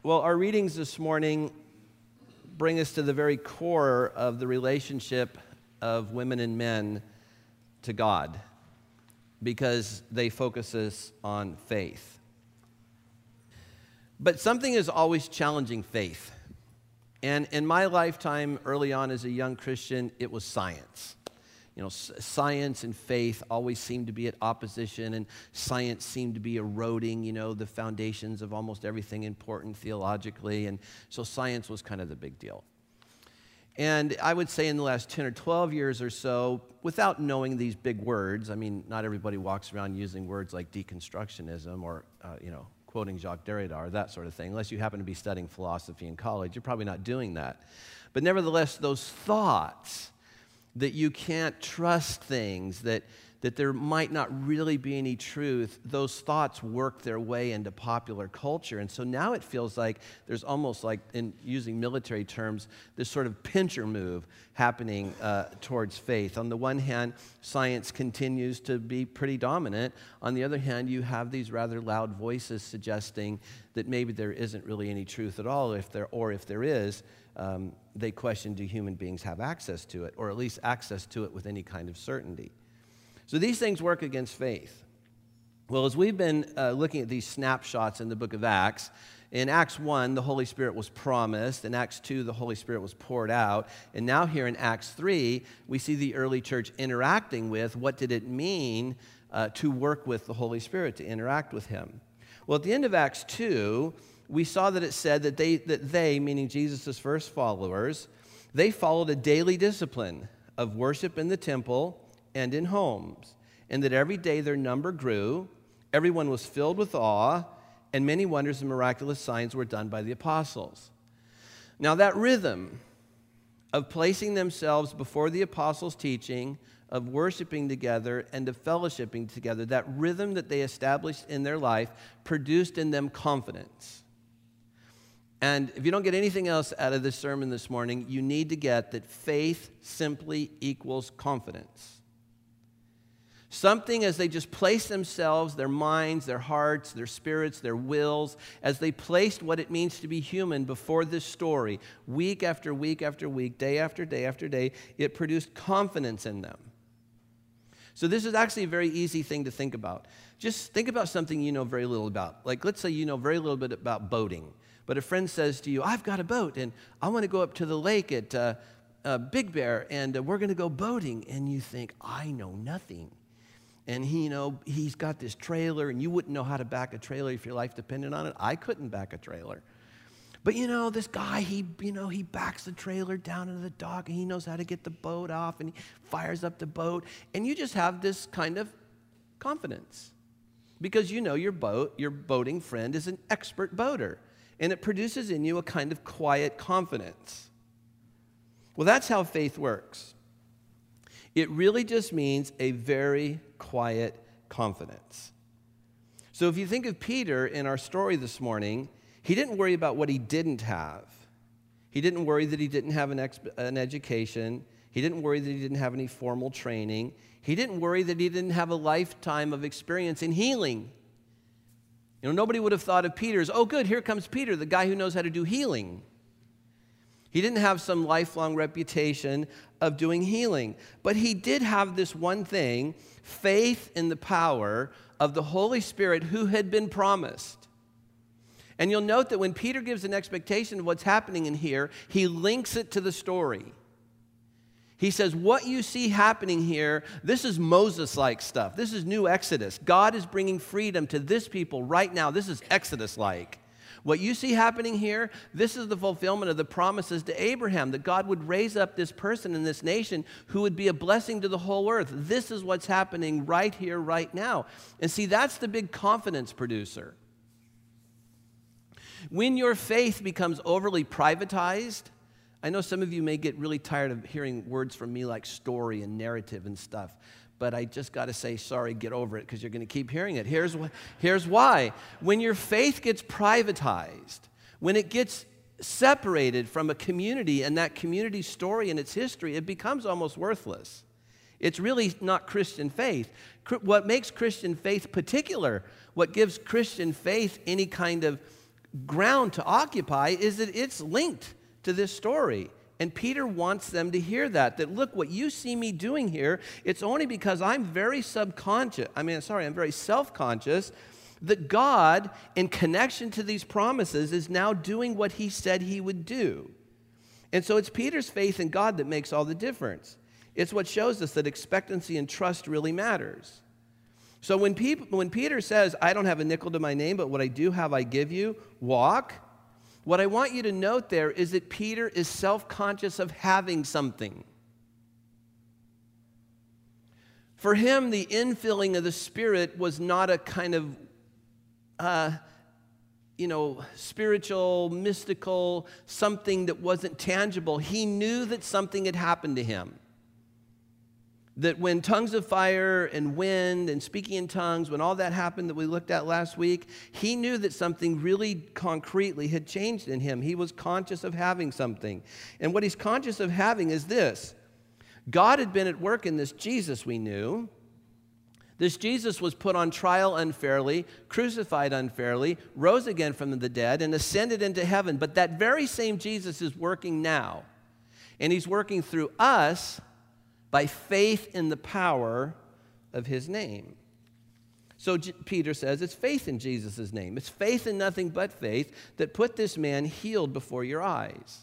Well, our readings this morning bring us to the very core of the relationship of women and men to God because they focus us on faith. But something is always challenging faith. And in my lifetime, early on as a young Christian, it was science. You know, science and faith always seemed to be at opposition, and science seemed to be eroding, the foundations of almost everything important theologically, and so science was kind of the big deal. And I would say in the last 10 or 12 years or so, without knowing these big words, I mean, not everybody walks around using words like deconstructionism or, quoting Jacques Derrida or that sort of thing. Unless you happen to be studying philosophy in college, you're probably not doing that. But nevertheless, those thoughts that you can't trust things, that there might not really be any truth, those thoughts work their way into popular culture. And so now it feels like there's almost like, in using military terms, this sort of pincher move happening towards faith. On the one hand, science continues to be pretty dominant. On the other hand, you have these rather loud voices suggesting that maybe there isn't really any truth at all, if there is, they question, do human beings have access to it, or at least access to it with any kind of certainty? So these things work against faith. Well, as we've been looking at these snapshots in the book of Acts, in Acts 1, the Holy Spirit was promised. In Acts 2, the Holy Spirit was poured out. And now here in Acts 3, we see the early church interacting with what did it mean to work with the Holy Spirit, to interact with Him. Well, at the end of Acts 2, we saw that it said that they, meaning Jesus' first followers, they followed a daily discipline of worship in the temple and in homes, and that every day their number grew, everyone was filled with awe, and many wonders and miraculous signs were done by the apostles. Now that rhythm of placing themselves before the apostles' teaching, of worshiping together and of fellowshipping together, that rhythm that they established in their life produced in them confidence. And if you don't get anything else out of this sermon this morning, you need to get that faith simply equals confidence. Something as they just placed themselves, their minds, their hearts, their spirits, their wills, as they placed what it means to be human before this story, week after week after week, day after day after day, it produced confidence in them. So this is actually a very easy thing to think about. Just think about something you know very little about. Like, let's say you know very little bit about boating, but a friend says to you, I've got a boat, and I want to go up to the lake at Big Bear, and we're going to go boating. And you think, I know nothing. And he's got this trailer, and you wouldn't know how to back a trailer if your life depended on it. I couldn't back a trailer. But this guy, he backs the trailer down into the dock, and he knows how to get the boat off, and he fires up the boat. And you just have this kind of confidence because your boating friend is an expert boater, and it produces in you a kind of quiet confidence. Well, that's how faith works. It really just means a very quiet confidence. So if you think of Peter in our story this morning, he didn't worry about what he didn't have. He didn't worry that he didn't have an education. He didn't worry that he didn't have any formal training. He didn't worry that he didn't have a lifetime of experience in healing. Nobody would have thought of Peter as, oh good, here comes Peter, the guy who knows how to do healing. He didn't have some lifelong reputation of doing healing, but he did have this one thing, faith in the power of the Holy Spirit who had been promised. And you'll note that when Peter gives an expectation of what's happening in here, he links it to the story. He says, what you see happening here, this is Moses-like stuff. This is new Exodus. God is bringing freedom to this people right now. This is Exodus-like. What you see happening here, this is the fulfillment of the promises to Abraham, that God would raise up this person in this nation who would be a blessing to the whole earth. This is what's happening right here, right now. And see, that's the big confidence producer. When your faith becomes overly privatized, I know some of you may get really tired of hearing words from me like story and narrative and stuff, but I just got to say, sorry, get over it, because you're going to keep hearing it. Here's why. When your faith gets privatized, when it gets separated from a community and that community's story and its history, it becomes almost worthless. It's really not Christian faith. What makes Christian faith particular, what gives Christian faith any kind of ground to occupy is that it's linked to this story. And Peter wants them to hear that look, what you see me doing here, it's only because I'm very self-conscious that God, in connection to these promises, is now doing what he said he would do. And so it's Peter's faith in God that makes all the difference. It's what shows us that expectancy and trust really matters. So when Peter says, I don't have a nickel to my name, but what I do have I give you, walk. What I want you to note there is that Peter is self-conscious of having something. For him, the infilling of the Spirit was not a kind of, spiritual, mystical, something that wasn't tangible. He knew that something had happened to him. That when tongues of fire and wind and speaking in tongues, when all that happened that we looked at last week, he knew that something really concretely had changed in him. He was conscious of having something. And what he's conscious of having is this. God had been at work in this Jesus we knew. This Jesus was put on trial unfairly, crucified unfairly, rose again from the dead, and ascended into heaven. But that very same Jesus is working now. And he's working through us by faith in the power of his name. So Peter says it's faith in Jesus' name. It's faith in nothing but faith that put this man healed before your eyes.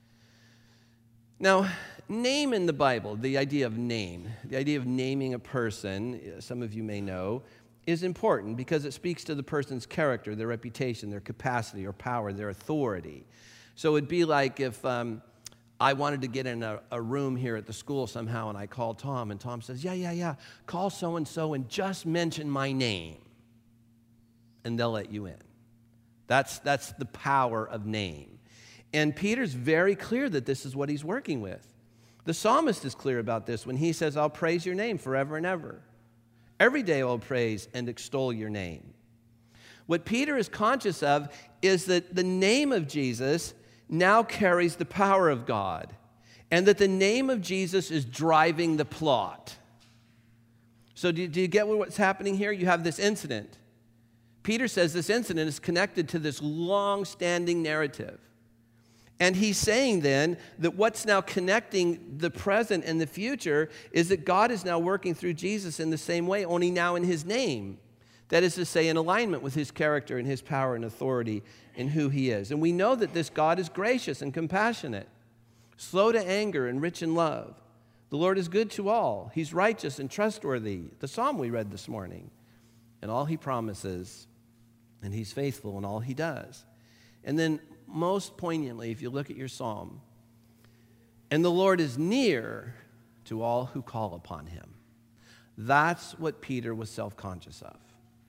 Now, name in the Bible, the idea of naming a person, some of you may know, is important because it speaks to the person's character, their reputation, their capacity or power, their authority. So it'd be like if I wanted to get in a room here at the school somehow, and I called Tom, and Tom says, yeah, call so-and-so and just mention my name, and they'll let you in. That's the power of name. And Peter's very clear that this is what he's working with. The psalmist is clear about this when he says, I'll praise your name forever and ever. Every day I'll praise and extol your name. What Peter is conscious of is that the name of Jesus now carries the power of God, and that the name of Jesus is driving the plot. So do you get what's happening here? You have this incident. Peter says this incident is connected to this long-standing narrative. And he's saying then that what's now connecting the present and the future is that God is now working through Jesus in the same way, only now in his name. That is to say, in alignment with his character and his power and authority and who he is. And we know that this God is gracious and compassionate, slow to anger and rich in love. The Lord is good to all. He's righteous and trustworthy. The psalm we read this morning. And all he promises, and he's faithful in all he does. And then most poignantly, if you look at your psalm, and the Lord is near to all who call upon him. That's what Peter was self-conscious of.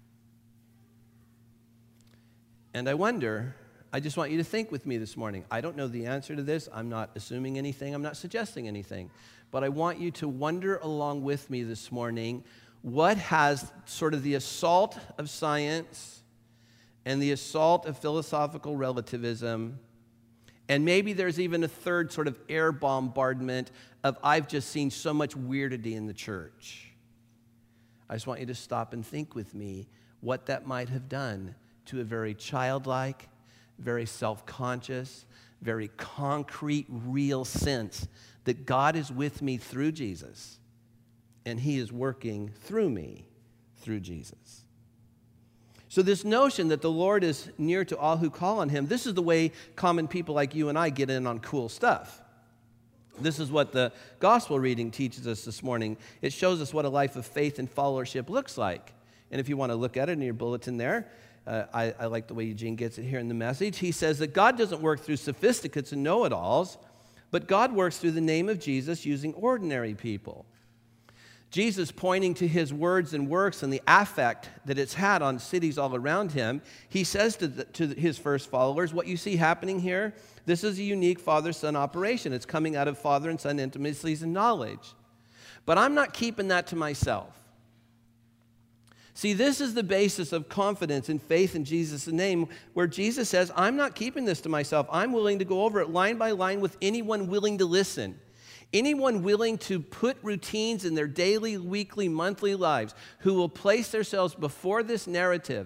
And I just want you to think with me this morning. I don't know the answer to this. I'm not assuming anything. I'm not suggesting anything. But I want you to wonder along with me this morning, what has sort of the assault of science and the assault of philosophical relativism, and maybe there's even a third sort of air bombardment of I've just seen so much weirdity in the church. I just want you to stop and think with me what that might have done to a very childlike, very self-conscious, very concrete, real sense that God is with me through Jesus, and he is working through me through Jesus. So this notion that the Lord is near to all who call on him, this is the way common people like you and I get in on cool stuff. This is what the gospel reading teaches us this morning. It shows us what a life of faith and followership looks like. And if you want to look at it in your bulletin there, I like the way Eugene gets it here in the message. He says that God doesn't work through sophisticates and know-it-alls, but God works through the name of Jesus using ordinary people. Jesus, pointing to his words and works and the affect that it's had on cities all around him, he says to his first followers, what you see happening here, this is a unique father-son operation. It's coming out of father and son intimacies and knowledge. But I'm not keeping that to myself. See, this is the basis of confidence and faith in Jesus' name, where Jesus says, I'm not keeping this to myself. I'm willing to go over it line by line with anyone willing to listen. Anyone willing to put routines in their daily, weekly, monthly lives, who will place themselves before this narrative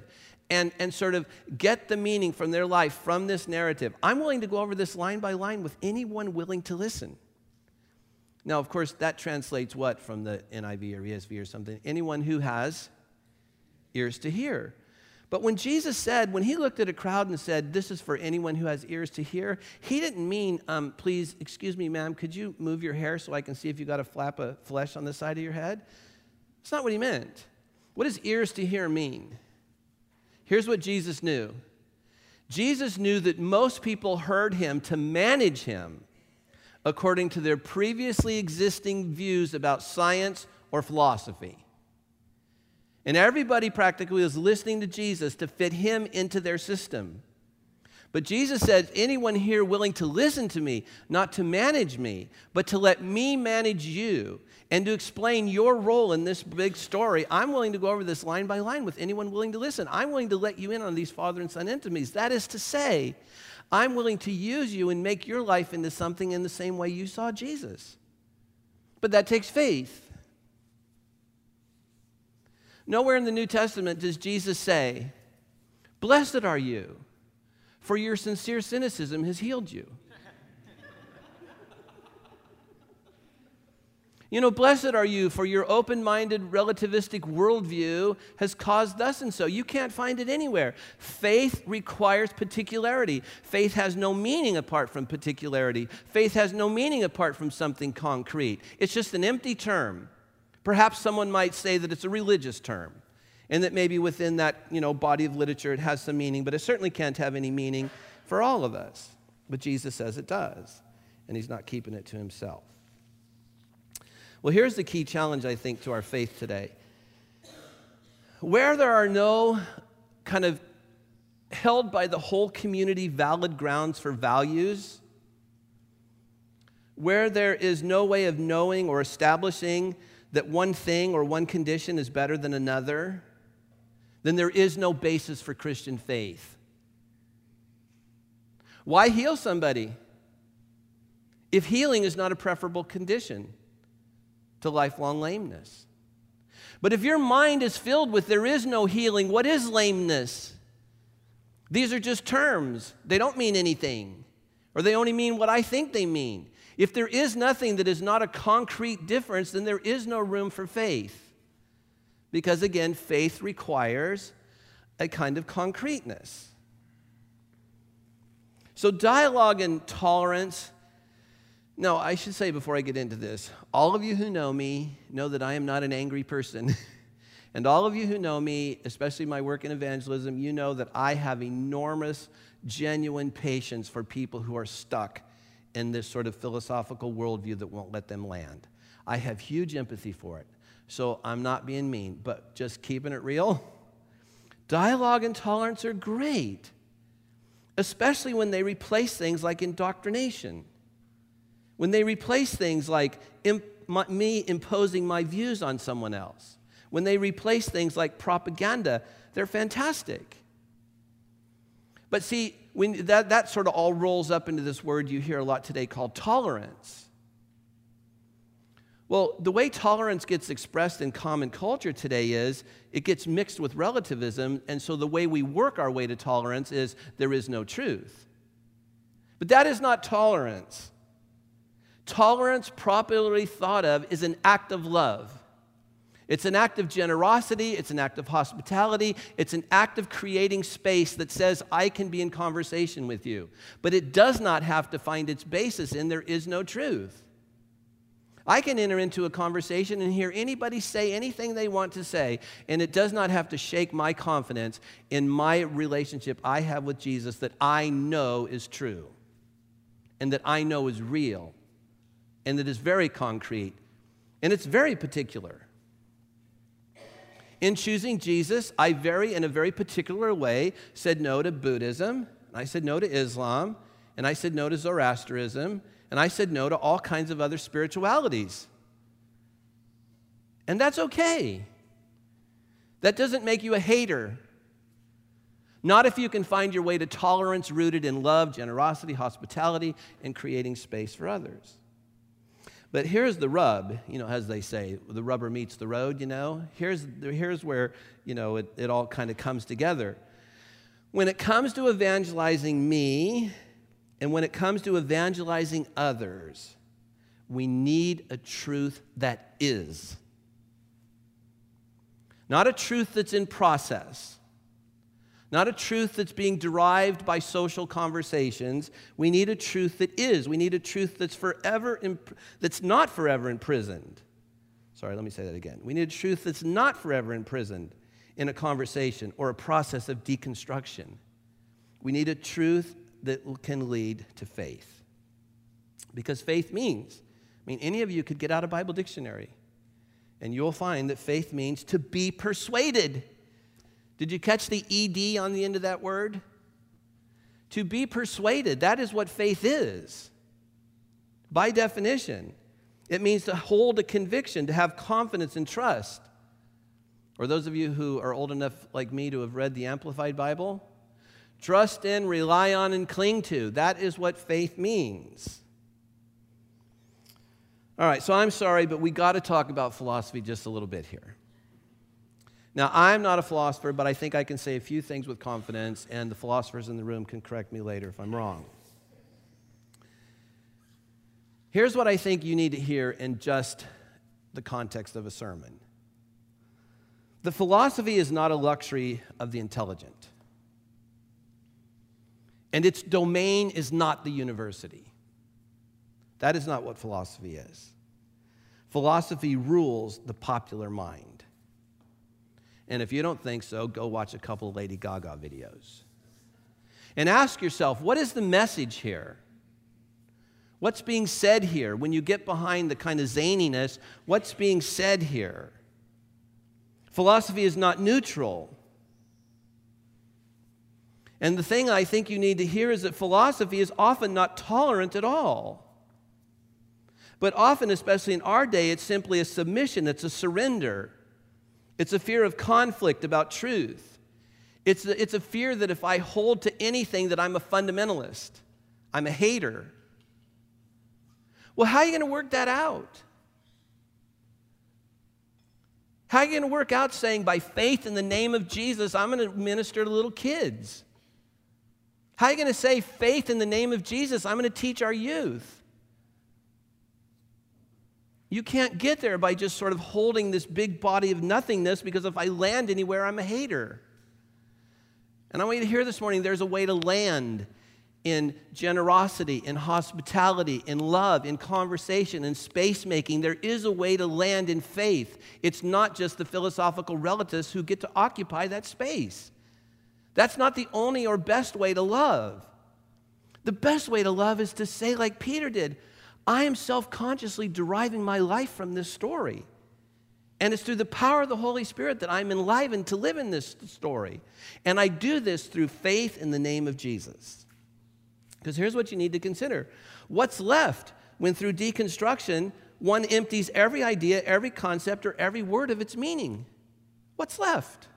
and sort of get the meaning from their life from this narrative. I'm willing to go over this line by line with anyone willing to listen. Now, of course, that translates what from the NIV or ESV or something? Anyone who has ears to hear. But when Jesus said, when he looked at a crowd and said, this is for anyone who has ears to hear, he didn't mean, please, excuse me, ma'am, could you move your hair so I can see if you got a flap of flesh on the side of your head? That's not what he meant. What does ears to hear mean? Here's what Jesus knew. Jesus knew that most people heard him to manage him according to their previously existing views about science or philosophy. And everybody practically was listening to Jesus to fit him into their system. But Jesus said, anyone here willing to listen to me, not to manage me, but to let me manage you and to explain your role in this big story, I'm willing to go over this line by line with anyone willing to listen. I'm willing to let you in on these father and son intimacies. That is to say, I'm willing to use you and make your life into something in the same way you saw Jesus. But that takes faith. Nowhere in the New Testament does Jesus say, blessed are you, for your sincere cynicism has healed you. You know, blessed are you, for your open-minded relativistic worldview has caused thus and so. You can't find it anywhere. Faith requires particularity. Faith has no meaning apart from particularity. Faith has no meaning apart from something concrete. It's just an empty term. Perhaps someone might say that it's a religious term, and that maybe within that, body of literature it has some meaning, but it certainly can't have any meaning for all of us. But Jesus says it does, and he's not keeping it to himself. Well, here's the key challenge, I think, to our faith today. Where there are no kind of held by the whole community valid grounds for values, where there is no way of knowing or establishing that one thing or one condition is better than another, then there is no basis for Christian faith. Why heal somebody if healing is not a preferable condition to lifelong lameness? But if your mind is filled with there is no healing, what is lameness? These are just terms. They don't mean anything, or they only mean what I think they mean. If there is nothing that is not a concrete difference, then there is no room for faith. Because again, faith requires a kind of concreteness. So dialogue and tolerance. No, I should say before I get into this, all of you who know me know that I am not an angry person. And all of you who know me, especially my work in evangelism, you know that I have enormous, genuine patience for people who are stuck in this sort of philosophical worldview that won't let them land. I have huge empathy for it. So I'm not being mean, but just keeping it real. Dialogue and tolerance are great, especially when they replace things like indoctrination. When they replace things like me imposing my views on someone else. When they replace things like propaganda, they're fantastic. But see, when that sort of all rolls up into this word you hear a lot today called tolerance. Well, the way tolerance gets expressed in common culture today is it gets mixed with relativism, and so the way we work our way to tolerance is there is no truth. But that is not tolerance. Tolerance, properly thought of, is an act of love. It's an act of generosity, it's an act of hospitality, it's an act of creating space that says, I can be in conversation with you. But it does not have to find its basis in there is no truth. I can enter into a conversation and hear anybody say anything they want to say, and it does not have to shake my confidence in my relationship I have with Jesus that I know is true, and that I know is real, and that is very concrete, and it's very particular. In choosing Jesus, I in a very particular way, said no to Buddhism, and I said no to Islam, and I said no to Zoroastrianism, and I said no to all kinds of other spiritualities. And that's okay. That doesn't make you a hater. Not if you can find your way to tolerance rooted in love, generosity, hospitality, and creating space for others. But here's the rub, as they say, the rubber meets the road, Here's where, it all kind of comes together. When it comes to evangelizing me, and when it comes to evangelizing others, we need a truth that is. Not a truth that's in process. Not a truth that's being derived by social conversations. We need a truth that is. We need a truth that's not forever imprisoned. Sorry, let me say that again. We need a truth that's not forever imprisoned in a conversation or a process of deconstruction. We need a truth that can lead to faith. Because faith means, any of you could get out a Bible dictionary and you'll find that faith means to be persuaded. Did you catch the ED on the end of that word? To be persuaded, that is what faith is. By definition, it means to hold a conviction, to have confidence and trust. Or those of you who are old enough like me to have read the Amplified Bible, trust in, rely on, and cling to. That is what faith means. All right, so I'm sorry, but we got to talk about philosophy just a little bit here. Now, I'm not a philosopher, but I think I can say a few things with confidence, and the philosophers in the room can correct me later if I'm wrong. Here's what I think you need to hear in just the context of a sermon. The philosophy is not a luxury of the intelligent, and its domain is not the university. That is not what philosophy is. Philosophy rules the popular mind. And if you don't think so, go watch a couple of Lady Gaga videos. And ask yourself, what is the message here? What's being said here? When you get behind the kind of zaniness, what's being said here? Philosophy is not neutral. And the thing I think you need to hear is that philosophy is often not tolerant at all. But often, especially in our day, it's simply a submission, it's a surrender. It's a fear of conflict about truth. It's a fear that if I hold to anything that I'm a fundamentalist, I'm a hater. Well, how are you going to work that out? How are you going to work out saying, by faith in the name of Jesus, I'm going to minister to little kids? How are you going to say, faith in the name of Jesus, I'm going to teach our youth? You can't get there by just sort of holding this big body of nothingness, because if I land anywhere, I'm a hater. And I want you to hear this morning, there's a way to land in generosity, in hospitality, in love, in conversation, in space making. There is a way to land in faith. It's not just the philosophical relativists who get to occupy that space. That's not the only or best way to love. The best way to love is to say, like Peter did, I am self-consciously deriving my life from this story. And it's through the power of the Holy Spirit that I'm enlivened to live in this story. And I do this through faith in the name of Jesus. Because here's what you need to consider. What's left when through deconstruction, one empties every idea, every concept, or every word of its meaning? What's left?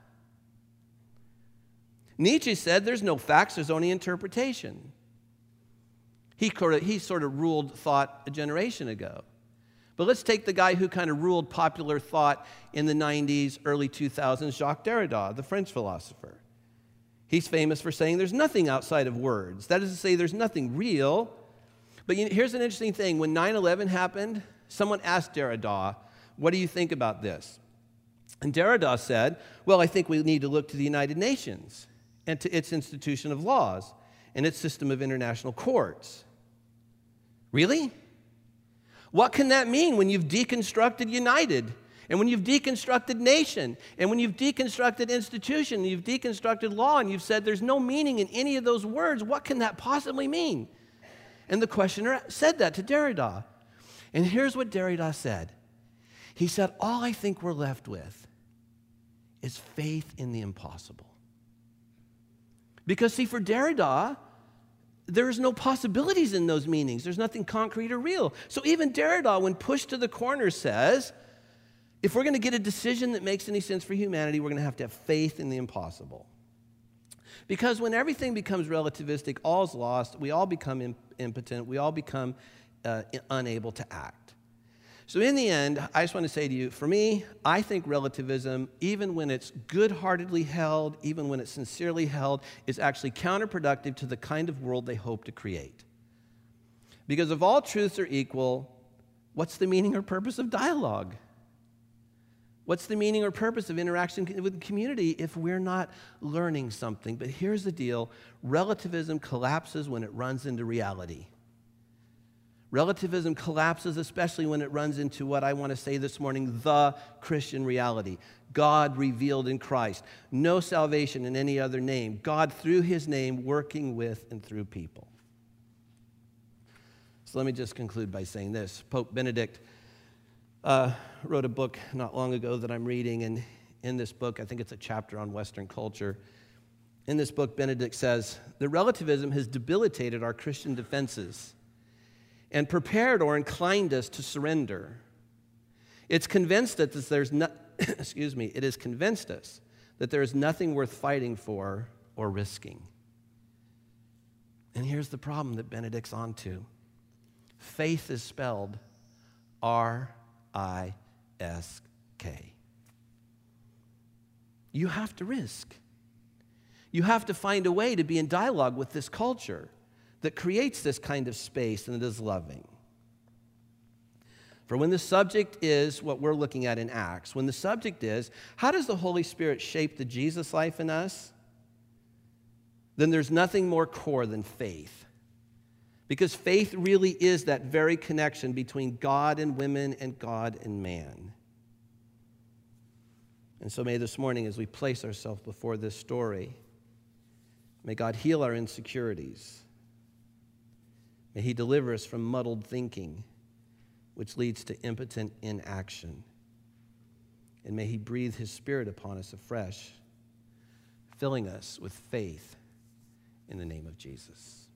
Nietzsche said there's no facts, there's only interpretation. He sort of ruled thought a generation ago. But let's take the guy who kind of ruled popular thought in the 90s, early 2000s, Jacques Derrida, the French philosopher. He's famous for saying there's nothing outside of words. That is to say, there's nothing real. But here's an interesting thing. When 9/11 happened, someone asked Derrida, what do you think about this? And Derrida said, well, I think we need to look to the United Nations and to its institution of laws and its system of international courts. Really? What can that mean when you've deconstructed United, and when you've deconstructed nation, and when you've deconstructed institution, and you've deconstructed law, and you've said there's no meaning in any of those words? What can that possibly mean? And the questioner said that to Derrida. And here's what Derrida said. He said, all I think we're left with is faith in the impossible. Because see, for Derrida, there's no possibilities in those meanings. There's nothing concrete or real. So even Derrida, when pushed to the corner, says, if we're going to get a decision that makes any sense for humanity, we're going to have faith in the impossible. Because when everything becomes relativistic, all's lost. We all become impotent. We all become unable to act. So in the end, I just want to say to you, for me, I think relativism, even when it's good-heartedly held, even when it's sincerely held, is actually counterproductive to the kind of world they hope to create. Because if all truths are equal, what's the meaning or purpose of dialogue? What's the meaning or purpose of interaction with the community if we're not learning something? But here's the deal. Relativism collapses when it runs into reality. Relativism collapses especially when it runs into what I want to say this morning, the Christian reality. God revealed in Christ. No salvation in any other name. God through his name working with and through people. So let me just conclude by saying this. Pope Benedict wrote a book not long ago that I'm reading, and in this book, I think it's a chapter on Western culture. In this book, Benedict says, "The relativism has debilitated our Christian defenses and prepared or inclined us to surrender. It's convinced us that there's it has convinced us that there is nothing worth fighting for or risking." And here's the problem that Benedict's onto. Faith is spelled R-I-S-K. You have to risk. You have to find a way to be in dialogue with this culture that creates this kind of space and that is loving. For when the subject is what we're looking at in Acts, when the subject is, how does the Holy Spirit shape the Jesus life in us? Then there's nothing more core than faith. Because faith really is that very connection between God and women and God and man. And so may this morning, as we place ourselves before this story, may God heal our insecurities. May he deliver us from muddled thinking, which leads to impotent inaction. And may he breathe his Spirit upon us afresh, filling us with faith in the name of Jesus.